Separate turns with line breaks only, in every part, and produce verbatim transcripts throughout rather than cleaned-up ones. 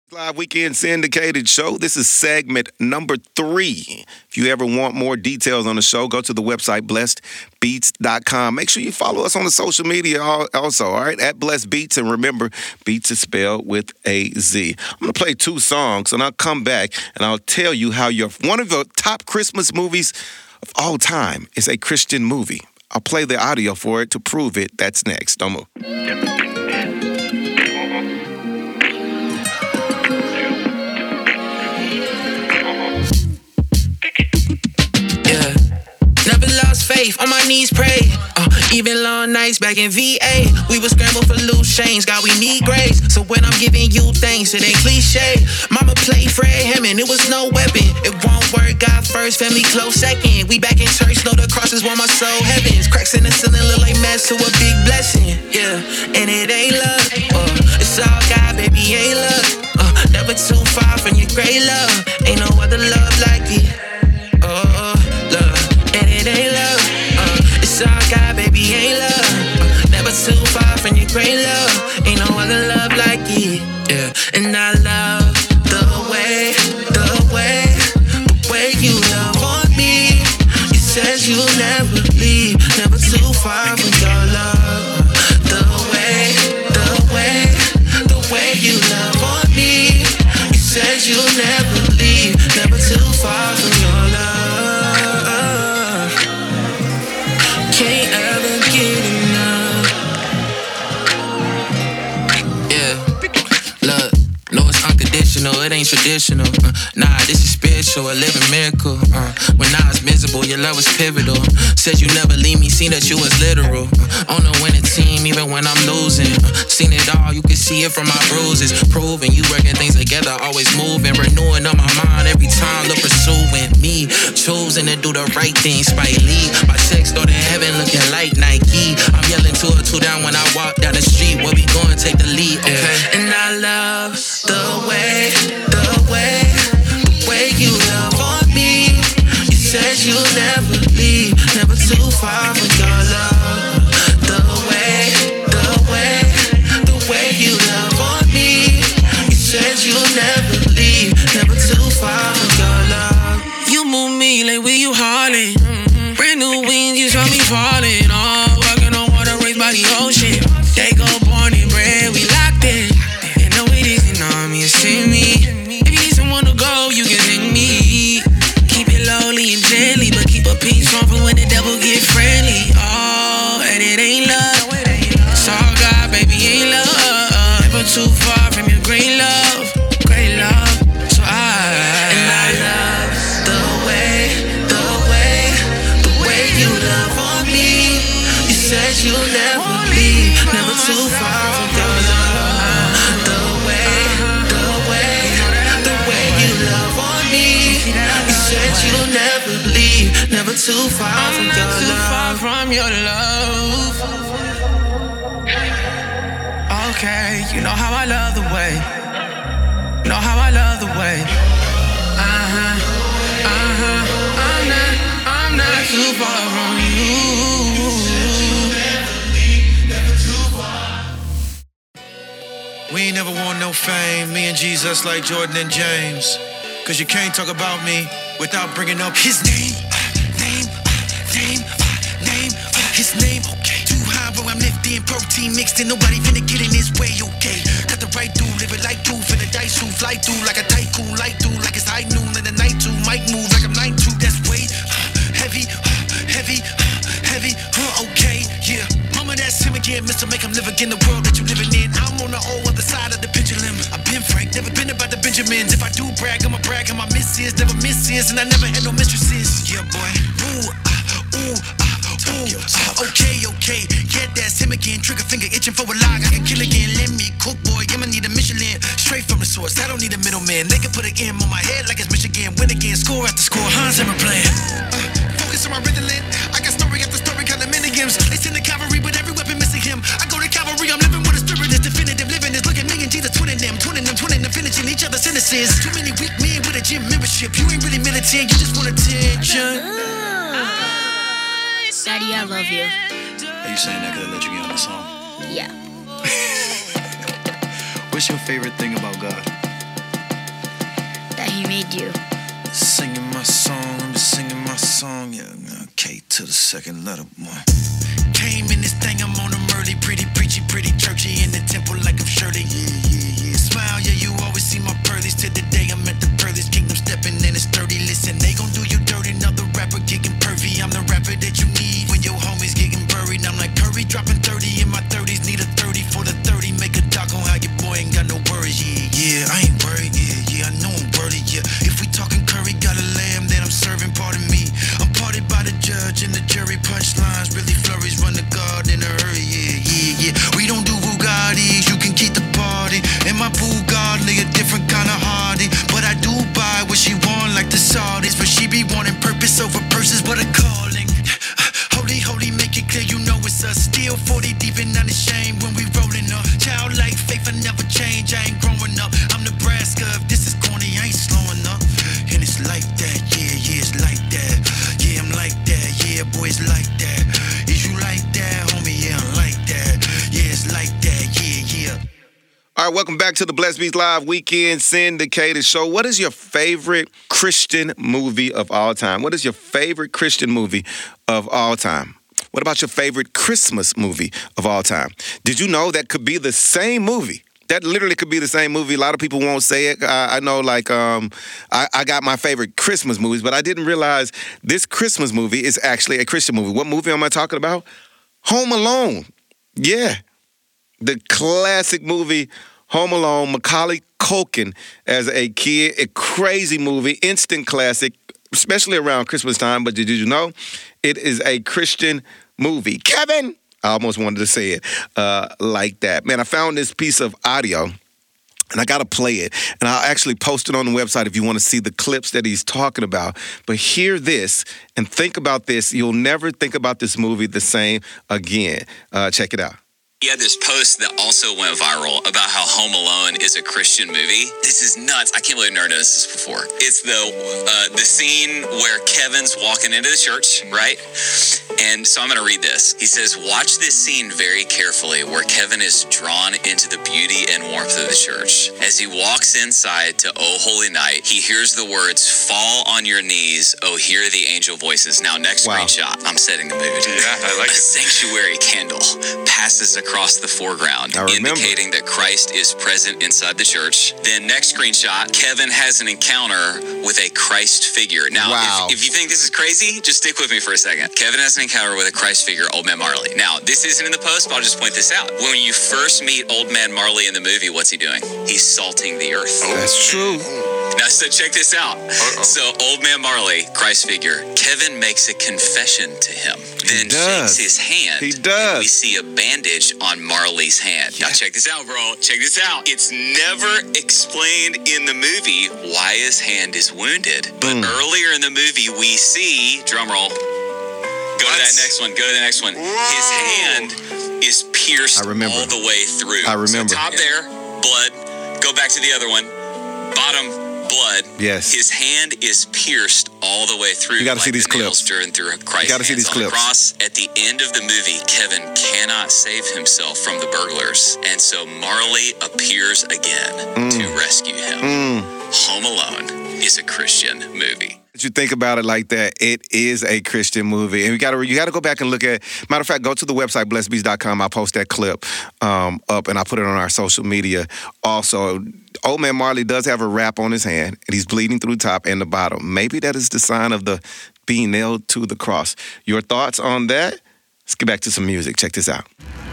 Live Weekend Syndicated Show. This is segment number three. If you ever want more details on the show, go to the website blessed beats dot com. Make sure you follow us on the social media also, all right, at Blessed Beats. And remember, Beats is spelled with a Z. I'm going to play two songs, and I'll come back, and I'll tell you how your one of the top Christmas movies of all time is a Christian movie. I'll play the audio for it to prove it. That's next. Don't move.
Faith, on my knees pray. Uh, even long nights back in V A, we would scramble for loose change. God, we need grace. So when I'm giving you thanks, it ain't cliche. Mama played Fred Hammond, it was no weapon. It won't work. God first, family close second. We back in church, know the cross is where my soul heavens. Cracks in the ceiling look like mess to a big blessing. Yeah, and it ain't luck. Uh, it's all God, baby, ain't luck. Uh, never too far from your great love. Ain't no other love like it. Oh, love, and it ain't love. It's all God, baby, ain't love. Uh, never too far from your great love. Ain't no other love like it. Yeah, and I love the way, the way, the way you love on me. You said you'll never leave, never too far from your love. The way, the way, the way you love on me. You said you'll never leave, never too far from your love. Can't ever get enough. Yeah, look, no, it's unconditional, it ain't traditional. Uh, nah, this is spiritual, a living miracle. Uh, when I was miserable, your love was pivotal. Said you never leave me, seen that you was literal. Uh, on the winning team, even when I'm losing. Uh, seen it all, you can see it from my bruises. Proving you working things together, always moving. Renewing on my mind every time, look pursuing me. Choosing to do the right thing, Spike Lee. My checks go to heaven looking like Nike. I'm yelling two or two down when I walk down the street. Where we going, take the lead, okay? Yeah. And I love the way, the way, the way you love on me. You said you'll never leave, never too far from your love. The way, the way, the way you love on me. You said you'll never leave, never too far from your love. You move me like where you hauling. Mm-hmm. Brand new wings, you saw me falling. Oh, walking on water, raised by the ocean. They go born and bred, we locked in. You know it isn't on me, it's in me. If you need someone to go, you can sing me. Keep it lowly and gently, but keep a peace on for when the devil get friendly. Oh, and it ain't love. It's all God, baby, ain't love. Never too far from your great love, great love. So I and I love the way, the way, the way you love on me. You said you'll never leave, never too far from your love. The way, the way, the way you love on me. You said you'll never leave, never too far from your love. I'm not too far from your love. Okay, you know how I love the way. You know how I love the way. Uh-huh, uh-huh. I'm not, I'm not too far from you.
We ain't never want no fame, me and Jesus like Jordan and James. Cause you can't talk about me without bringing up his name. Name, name, name, his name. Okay, too high, bro, I'm lifting protein mixed in. Nobody finna get in his way, okay. Got the right dude, live it like two, finna dice who fly through like a tycoon, light through like it's high noon in the night too. Might move like I'm nine two, that's weight heavy, heavy, heavy, huh, okay, yeah. Mama, that's him again, Mister Make him live again the world that you living in. I'm on the whole other side of the pendulum. I've been frank, never been about the Benjamins. If I do brag, I'ma brag on my misses, never misses, and I never had no mistresses. Yeah, boy. Ooh, ah, ooh, ah, ooh, ah, okay, okay. Yeah, that's him again. Trigger finger itching for a log. I can kill again. Let me cook, boy. I'ma need a Michelin. Straight from the source. I don't need a middleman. They can put an M on my head like it's Michigan. Win again, score after score. Hans Zimmer playing. Uh, focus on my rhythm. I got story after story, kind of minigams. They send the cavalry, but every weapon missing him. I go to cavalry. I'm living with a spirit. It's definitive. Living is look at me and Jesus twinning them, twinning them, twinning them, finishing each other's sentences. Too many weak men with a gym membership. You ain't really militant. You just want attention.
Daddy, I love you.
Are you saying that because I let you get on the song?
Yeah.
What's your favorite thing about God?
that he made you.
Singing my song, I'm just singing my song, yeah. K to the second letter, one. Came in this thing, I'm on them early, pretty preachy, pretty churchy in the temple like I'm Shirley. Yeah, yeah, yeah. Smile, yeah, you always see my pearlies. To the day I'm at the pearlies, kingdom stepping in, it's sturdy. Listen, they gon' do you dirty, another rapper getting pervy. I'm the rapper that you need when your homies getting buried. I'm like Curry, dropping thirty in my thirties, need a thirty for the thirty. Make a doc on how your boy ain't got no worries. Yeah, yeah, I ain't worried. Yeah, yeah, I know I'm worthy. Yeah, if we talking Curry, got a lamb that I'm serving. Pardon me, I'm parted by the judge and the jury. Punchlines really flurries, run the guard in a hurry. Yeah, yeah, yeah. We don't do Bugattis, you can keep the party. And my Bugatti a different kind of hardy, but I do buy what she want like the Saudis. But she be wanting purpose over purses, but a calling. Holy, holy, make it clear you know it's us. Still forty deep and unashamed when we rolling up. Childlike faith, I never change. I ain't growing up. I'm Nebraska. If this is corny, I ain't slowing up. And it's like that, yeah, yeah, it's like that. Yeah, I'm like that, yeah, boy, it's like that. Is you like that, homie? Yeah, I'm like that. Yeah, it's like that, yeah, yeah.
All right, welcome back to the Blessed Beats Live Weekend Syndicated Show. What is your favorite Christian movie of all time? What is your favorite Christian movie of all time? What about your favorite Christmas movie of all time? Did you know that could be the same movie? That literally could be the same movie. A lot of people won't say it. I, I know, like, um, I, I got my favorite Christmas movies, but I didn't realize this Christmas movie is actually a Christian movie. What movie am I talking about? Home Alone. Yeah. The classic movie, Home Alone, Macaulay Culkin as a kid, a crazy movie, instant classic, especially around Christmas time. But did you know it is a Christian movie? Kevin! I almost wanted to say it uh, like that. Man, I found this piece of audio, and I got to play it. And I'll actually post it on the website if you want to see the clips that he's talking about. But hear this and think about this. You'll never think about this movie the same again. Uh, check it out.
He had this post that also went viral about how Home Alone is a Christian movie. This is nuts. I can't believe I've never noticed this before. It's the uh, the scene where Kevin's walking into the church, right? And so I'm going to read this. He says, watch this scene very carefully where Kevin is drawn into the beauty and warmth of the church. As he walks inside to Oh Holy Night, he hears the words, fall on your knees, oh hear the angel voices. Now, next
Wow.
screenshot. I'm setting the mood.
Yeah, I like
a
it.
sanctuary candle passes across the foreground,
I remember.
indicating that Christ is present inside the church. Then next screenshot, Kevin has an encounter with a Christ figure. Now,
Wow.
if, if you think this is crazy, just stick with me for a second. Kevin has an encounter with a Christ figure, Old Man Marley. Now, this isn't in the post, but I'll just point this out. When you first meet Old Man Marley in the movie, what's he doing? He's salting the earth.
That's true.
Now, so check this out.
Uh-oh.
So, Old Man Marley, Christ figure, Kevin makes a confession to him, then
does.
shakes his hand.
He does.
And we see a bandage on Marley's hand. Now, check this out, bro. Check this out. It's never explained in the movie why his hand is wounded. But
Mm.
earlier in the movie, we see, drumroll, go to that next one, go to the next one. His hand is pierced
I remember.
all the way through.
I remember.
So top there, blood. Go back to the other one. Bottom, blood.
Yes.
His hand is pierced all the way through.
You gotta
like
see these
the nails
clips.
driven through Christ's
You gotta see
hands
these
on the
clips.
cross. At the end of the movie, Kevin cannot save himself from the burglars, and so Marley appears again to rescue him.
Mm.
Home Alone is a Christian movie.
If you think about it like that, it is a Christian movie, and you got to you got to go back and look at. Matter of fact, go to the website blessed beats dot com. I'll post that clip um, up, and I put it on our social media. Also, Old Man Marley does have a wrap on his hand, and he's bleeding through the top and the bottom. Maybe that is the sign of the being nailed to the cross. Your thoughts on that? Let's get back to some music. Check this out.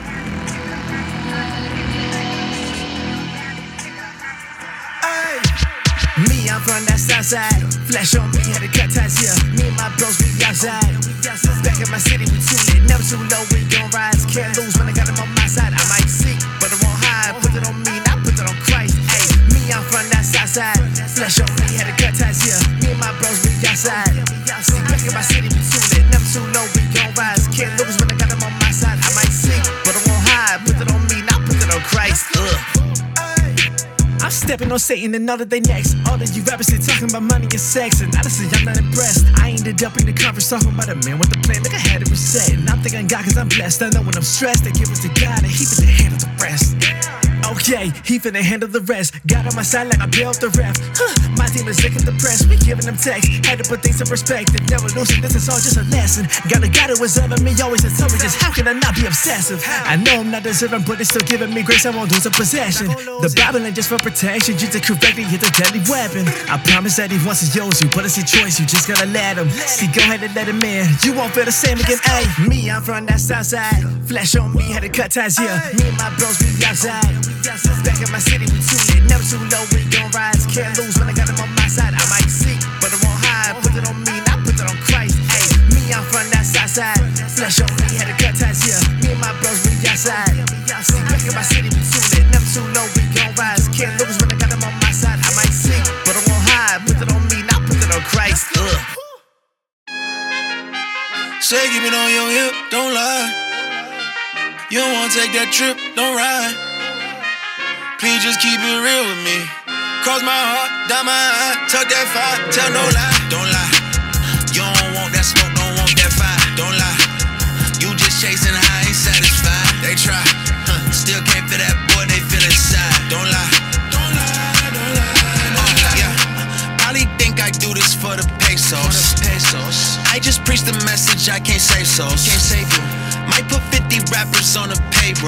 Me, I'm from that south side. Flash on me, had to cut ties here. Me and my bros, we outside. Back in my city, we too lit. Never too low, we gon' rise. Can't lose when I got them on my side. I might seek, but I won't hide. Put it on me, not put it on Christ. Ay, me, I'm from that south side. Flash on me, had to cut ties here. Me and my bros, we outside. Back in my city, we too lit. Never too low, we gon' rise. Can't lose when I got them on my side. I might seek, but I won't hide. Put it on me, not put it on Christ. Ugh. I'm stepping on Satan and all that they next. All of you rappers they talking about money and sex, and honestly I'm not impressed. I ended up in the conference talking about a man with a plan, like I had it reset. And I'm thinking God cause I'm blessed. I know when I'm stressed, they give it to God and he put the hand on the rest. Okay, he finna handle the rest. Got on my side like I built the ref. Huh, my team is sick of the press. We giving them text. Had to put things in perspective. Never losing, this is all just a lesson. Got a guy that was loving me, always intelligent. How can I not be obsessive? I know I'm not deserving, but it's still giving me grace. I won't lose a possession. The Bible ain't just for protection. You to correctly hit the deadly weapon. I promise that he wants to use you, but it's your choice. You just gotta let him. See, go ahead and let him in. You won't feel the same again. Ay, me, I'm from that south side. Flesh on me, had to cut ties here. Me and my bros, we outside. Back in my city, we too lit. Never too low, we gon' rise. Can't lose when I got him on my side. I might seek, but I won't hide. Put it on me, not put it on Christ. Ay, me, I'm from that south side. Flesh on me, had to cut ties here. Me and my bros, we outside. Back in my city, we too lit. Never too low, we gon' rise. Can't lose when I got him on my side. I might seek, but I won't hide. Put it on me, not put it on Christ. Ugh.
Say keep it on your hip, don't lie. You don't wanna take that trip, don't ride. Please just keep it real with me. Cross my heart, down my eye, tuck that fire, tell no lie, don't lie. You don't want that smoke, don't want that fire, don't lie. You just chasing high, ain't satisfied. They try, huh, still can't feel that boy, they feel inside. Don't lie, don't lie, don't lie. Uh, yeah, probably think I do this for the pesos. pesos. I just preach the message, I can't save souls. Can't save you. Might put fifty rappers on the payroll.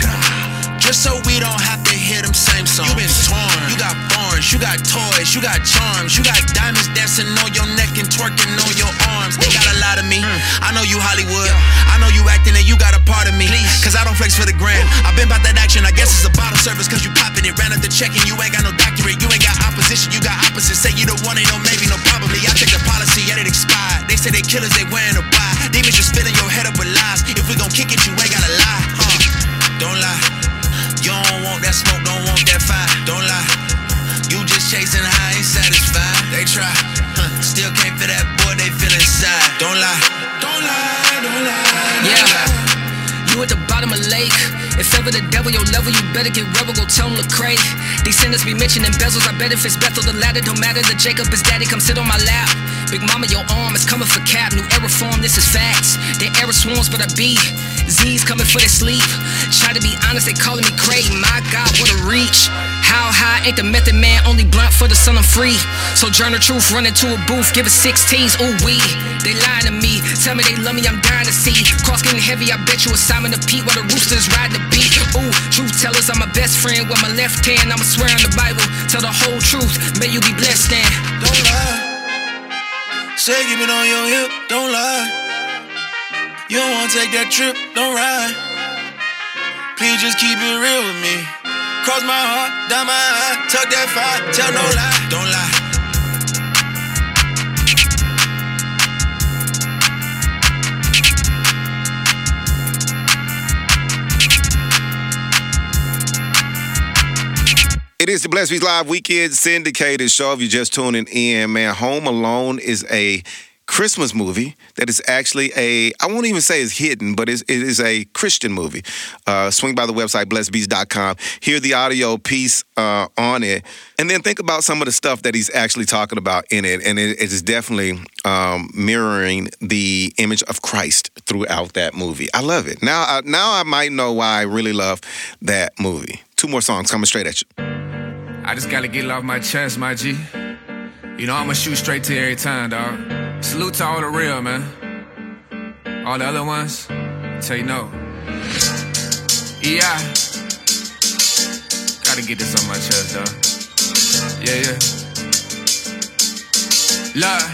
Just so we don't have to hear them same songs. You been torn, you got thorns, you got toys, you got charms, you got diamonds dancing on your neck and twerking on your arms. They got a lot of me, I know you Hollywood, I know you acting and you got a part of me. Cause I don't flex for the gram, I've been about that action, I guess it's a bottle service. Cause you popping it, ran up the check and you ain't got no doctorate. You ain't got opposition, you got opposite. Say you the one, ain't no maybe, no probably. I take the policy, yet it expired. They say they killers, they wearing a why. Demons just filling your head up with lies. If we gon' kick it, you ain't gotta lie, huh? Don't lie. You don't want that smoke, don't want that fire, don't lie. You just chasing high, ain't satisfied. They try, huh, still can't feel that boy, they feel inside. Don't lie, don't lie, don't lie.
Yeah, you at the bottom of the lake. If ever the devil your level, you better get rebel, go tell him Lecrae. These sinners be mentioning bezels, I bet if it's Bethel the ladder, don't matter that Jacob is daddy, come sit on my lap. Big mama, your arm is coming for cap. New era form, this is facts. They error swarms, but I be Z's coming for their sleep. Try to be honest, they calling me Craig. My God, what a reach. How high ain't the method man, only blunt for the son I'm free. So journal truth, run into a booth, give it sixteens, ooh wee. They lying to me, tell me they love me, I'm dying to see. Cross getting heavy, I bet you a Simon the Pete while the roosters ride the beat. Ooh, truth tellers, I'm my best friend. With my left hand, I'ma swear on the Bible. Tell the whole truth, may you be blessed then.
Don't lie. Say keep it on your hip, don't lie. You don't wanna take that trip, don't ride. Please just keep it real with me. Cross my heart, down my eye, tuck that fire, tell no lie, don't lie.
It is the Blessed Beats Live Weekend syndicated show. If you're just tuning in, man, Home Alone is a Christmas movie that is actually a, I won't even say it's hidden, but it's, it is a Christian movie. Uh, swing by the website, blessed beats dot com. Hear the audio piece uh, on it. And then think about some of the stuff that he's actually talking about in it. And it, it is definitely um, mirroring the image of Christ throughout that movie. I love it. Now, I, now I might know why I really love that movie. Two more songs coming straight at you.
I just gotta get it off my chest, my G. You know I'ma shoot straight to you every time, dog. Salute to all the real, man. All the other ones, tell you no. Yeah. Gotta get this on my chest, dog. Yeah, yeah. Love.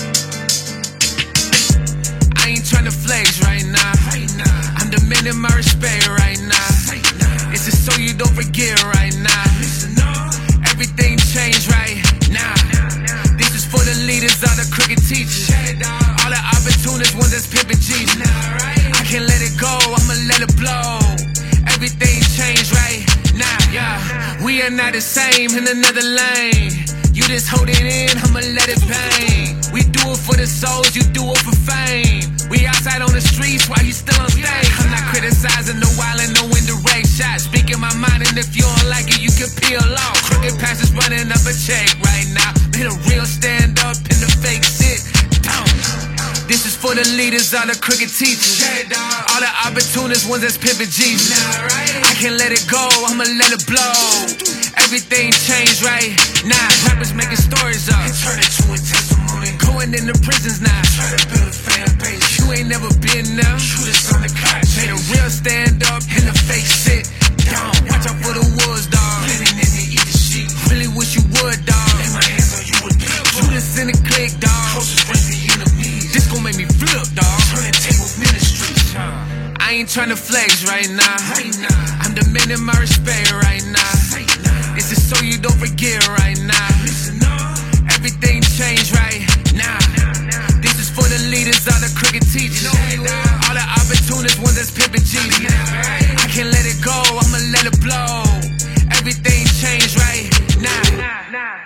I ain't tryna flex right now. I'm demanding my respect right now. It's just so you don't forget right now. Everything changed right now. This is for the leaders, all the crooked teachers, all the opportunists, ones that's pimping Jesus. I can't let it go, I'ma let it blow. Everything changed right now, yeah. We are not the same in another lane. You just hold it in, I'ma let it bang. We do it for the souls, you do it for fame. We outside on the streets while you still on stage. I'm not criticizing the wild and no indirect shots. Speaking my mind, and if you don't like it, you can peel off. Crooked passes running up a check right now. Made a real stand up in the fake sit down. This is for the leaders, all are the crooked teachers. All the opportunists, ones that's pimping Jesus. I can't let it go, I'ma let it blow. Everything changed right now. Rappers making stories up, turn it to a testimony. Going into prisons now, try to build a fan base. You ain't never been there. Shoot us on the couch. Made a real stand up and the fake sit down. Watch out for the wolves, dog. Blending in and eat the sheep. Really wish you would, dog. Lay my hands on you with people. Shoot us in the click, dog. Closest friends the enemies. This gon' make me flip, dog. Turn the table ministries. I ain't tryna flex right now. I'm demanding my respect right now. It's just so you don't forget right now. Everything changed right now. This is for the leaders, all the crooked teachers. All the opportunists, ones that's pimping Jesus. I can't let it go, I'ma let it blow. Everything changed right now.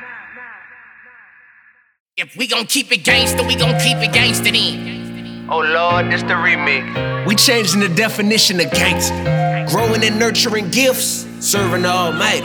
If we gon' keep it gangsta, we gon' keep it gangsta then.
Oh Lord, this the remix. We changing the definition of gangster. Growing and nurturing gifts, serving the Almighty.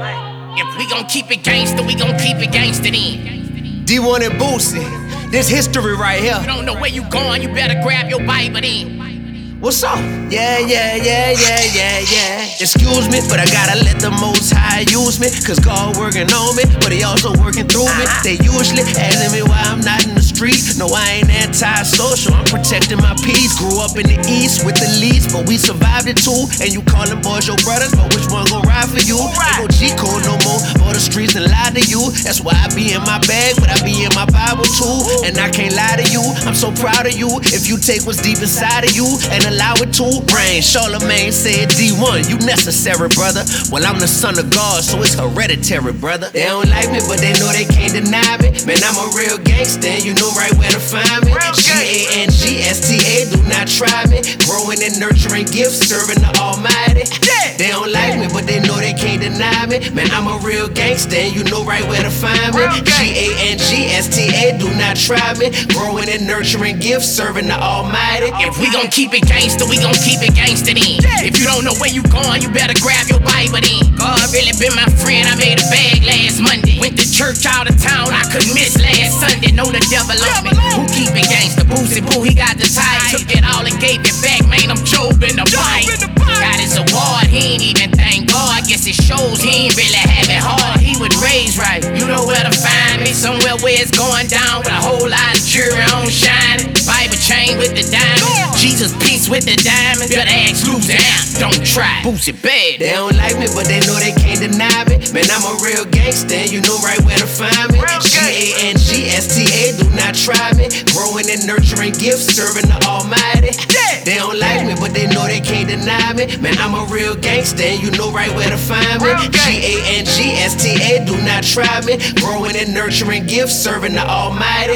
If we gon' keep it gangsta, we gon' keep it gangsta then.
D one and Boosie, this history right here.
You don't know where you going, you better grab your Bible then.
What's up? Yeah, yeah, yeah, yeah, yeah, yeah. Excuse me, but I gotta let the Most High use me. Cause God working on me, but He also working through me. They usually asking me why I'm not in the street. No, I ain't anti-social, I'm protecting my peace. Grew up in the East with the least, but we survived it too. And you call them boys your brothers, but which one gon' ride for you? Ain't no G-code no more, for the streets and lie to you. That's why I be in my bag, but I be in my Bible too. And I can't lie to you, I'm so proud of you. If you take what's deep inside of you and allow it to rain. Charlemagne said D one, you necessary, brother. Well, I'm the son of God, so it's hereditary, brother. They don't like me, but they know they can't deny me. Man, I'm a real gangster, you know right where to find me. G A N G S T A, do not try me. Growing and nurturing gifts, serving the Almighty. They don't like me, but they know they can't deny me. Man, I'm a real gangster, you know right where to find me. G A N G S T A, do not try me. Growing and nurturing gifts, serving the Almighty.
If we gon' keep it gangsta, we gon' keep it gangsta then. If you don't know where you going, you better grab your Bible then. God really been my friend, I made a bag last Monday. Went to church out of town, I couldn't miss last Sunday. Know the devil on me. Who keep it gangsta? Boosie Boo, he got the tie. Took it all and gave it back, man, I'm Job in the fight. Got his award, he ain't even thank God. Guess it shows he ain't really have it hard. He was raised right, you know where to find me. Somewhere where it's going down with a whole lot of jewelry on shining. Bible chain with the diamond, Jesus piece with the diamond. Better ask Lose down, don't try. Boosie bad.
They don't like me, but they know they can't deny me. Man, I'm a real gangster, you know right where to find me. G A N G S T A, do not try me. Growing and nurturing gifts, serving the Almighty. They don't like me, but they know they can't deny me. Man, I'm a real gangster, you know right where to find me. G A N G S T A, do not try me. Growing and nurturing gifts, serving the Almighty.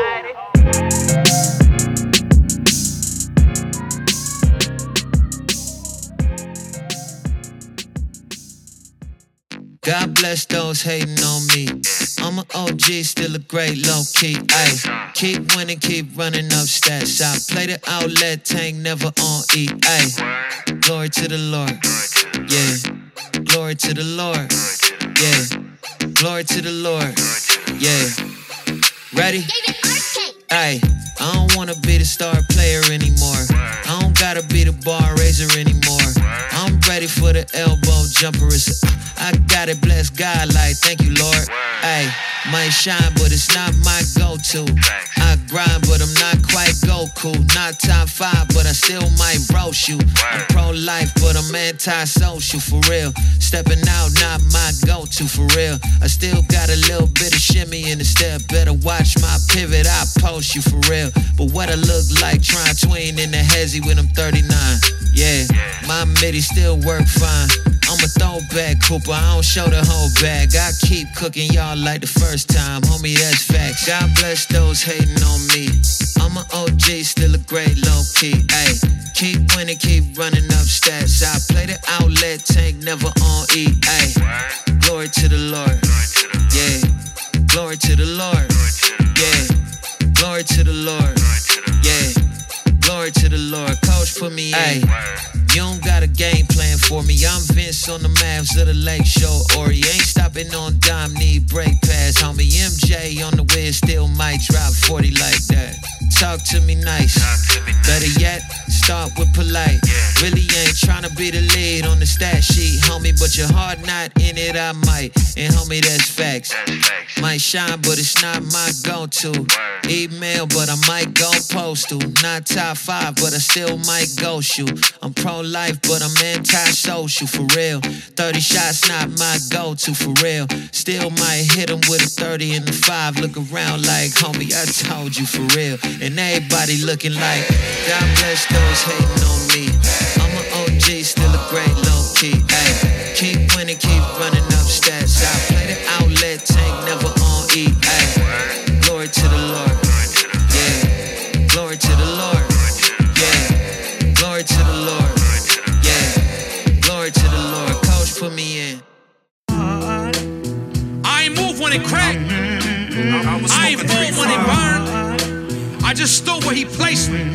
God bless those hating on me. I'm an O G, still a great low key. Ayy, keep winning, keep running up stats. I play the outlet, tank never on E. Ayy, glory to the Lord. Yeah, glory to the Lord. Yeah, glory to the Lord. Yeah, ready? Ayy, I don't wanna be the star player anymore. I don't gotta be the bar raiser anymore. I'm ready for the elbow jumper. It's a, I got it, bless God, like thank you, Lord. Ayy, might shine, but it's not my go-to. I grind, but I'm not quite Goku. Not top five, but I still might roast you. I'm pro-life, but I'm anti-social, for real. Stepping out, not my go-to, for real. I still got a little bit of shimmy in the step. Better watch my pivot, I post you, for real. But what I look like trying tween in the hezzy when I'm thirty-nine. Yeah, my midi still work fine. I'm a throwback Cooper, I don't show the whole bag. I keep cooking y'all like the first time, homie, that's facts. God bless those hating on me. I'm an O G, still a great low key. Ayy, keep winning, keep running up stats. I play the outlet, tank never on E. Ayy, glory to the Lord. Yeah, glory to the Lord. Yeah, glory to the Lord. Yeah, glory to the Lord. Coach put me in. You don't got a game plan for me. I'm Vince on the Mavs of the Lake Show. Or you ain't stopping on dime, need break pass. Homie M J on the wheel, still might drop forty like that. talk to me nice. Better yet, start with polite. Really ain't tryna be the lead on the stat sheet, homie, but your heart not in it, I might. And homie, that's facts. Might shine, but it's not my go-to. Email, but I might go postal. Not top five, but I still might ghost you. I'm pro-life, but I'm anti-social, for real. thirty shots, not my go-to, for real. Still might hit him with a thirty and a five. Look around like, homie, I told you, for real. And everybody looking like, God bless those hating on me. I'm an O G, still a great low-key. Ay, keep winning, keep running up stats. I play the outlet, tank never on E. Ay, glory to the Lord. Yeah, glory to the Lord. Yeah, glory to the Lord. Yeah, glory to the Lord. Coach, put me in.
I ain't move when it cracked. I ain't fold when it burned. I just stood where he placed me.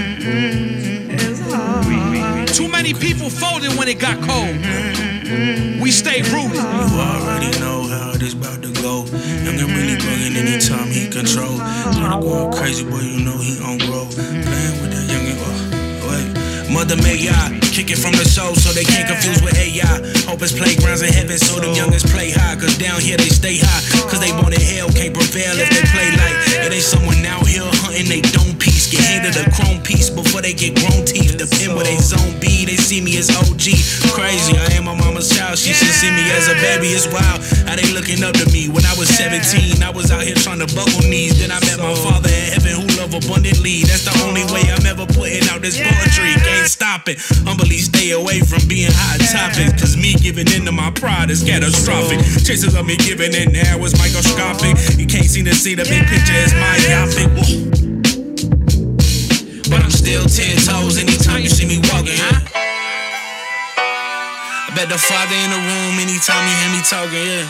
Too many people folded when it got cold. We stay rooted.
You already know how this about to go. Young and really bugging anytime he control. Tryna go crazy, boy, you know he on grow. Playing with that youngin', oh, wait. Mother may I kick it from the soul so they can't confuse with A I. Hope it's playgrounds in heaven so them youngins play high. Cause down here they stay high. Cause they born in hell, can't prevail if they play like it ain't someone out here hunting they don't piece. Get handed a chrome piece before they get grown teeth. Depend where they zone be, they see me as O G. Crazy, I am my mama's child. She should see me as a baby, it's wild. How they looking up to me. When I was seventeen, I was out here trying to buckle knees. Then I met my father in heaven who love abundantly. That's the only way I'm ever putting out this poetry. Can't stop it. Humbly stay away from being hot topic. Cause me giving in to my pride is catastrophic. Chances of me giving in now is microscopic. You can't seem to see the big picture, it's myopic. Whoa. But I'm still ten toes anytime you see me walking. I bet the Father in the room anytime you hear me talking, yeah.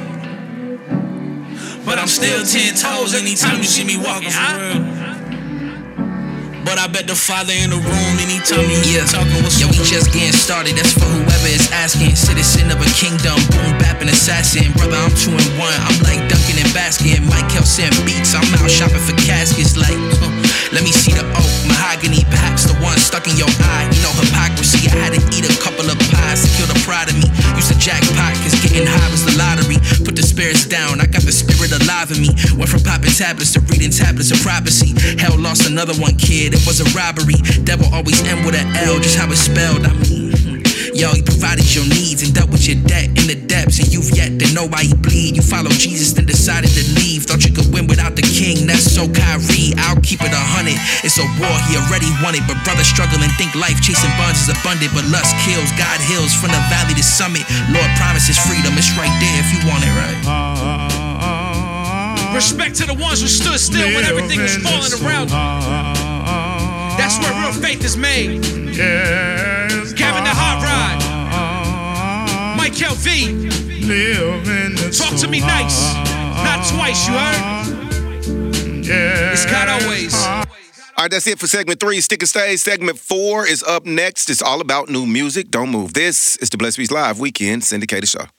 But I'm still ten toes anytime you see me walking, for real. But I bet the Father in the room anytime you
yeah.
talking. What's
Yo, we just getting started. That's for whoever is asking. Citizen of a kingdom, boom, bap, and assassin. Brother, I'm two and one. I'm like Duncan and Baskin. Mike Kel sent beats. I'm out shopping for caskets. Like, huh, let me see the oak, mahogany. Perhaps the one stuck in your eye. You know hypocrisy. I had to eat a couple of pies to kill the pride of me. Used to jackpot, cause getting high was the lottery. Put the spirits down. I got the spirit alive in me. Went from popping tablets to reading tablets of prophecy. Hell lost another one, kid. It was a robbery. Devil always end with an L, just how it's spelled. I mean, yo, he provided your needs and dealt with your debt in the depths, and you've yet to know why he bleed. You follow Jesus, then decided to leave. Thought you could win without the king. That's so Kyrie. I'll keep it a hundred. It's a war he already won it, but brothers struggle and think life chasing buns is abundant, but lust kills. God heals from the valley to summit. Lord promises freedom. It's right there if you want it, right?
Respect to the ones who stood still when everything was falling around you. That's where real faith is made. Yes, Gavin the Hot Rod, Mike L V. Talk to me nice, not twice. You heard? It's God always.
All right, that's it for segment three. Stick and stay. Segment four is up next. It's all about new music. Don't move. This is the Blessed Beats Live Weekend Syndicated Show.